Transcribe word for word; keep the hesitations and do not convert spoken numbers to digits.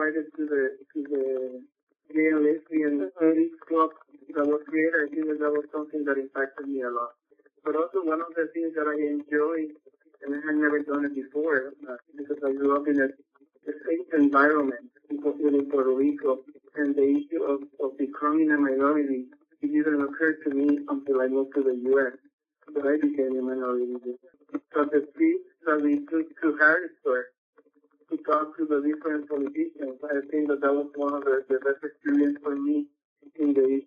invited to the to the gay and lesbian mm-hmm. club that was created. I think that, that was something that impacted me a lot. But also one of the things that I enjoy, and I had never done it before, uh, because I grew up in a, a safe environment in Puerto Rico, and the issue of, of becoming a minority, it didn't occur to me until I moved to the U S, that I became a minority. So the trips that we took to Harrisburg to talk to the different politicians, I think that that was one of the, the best experience for me in the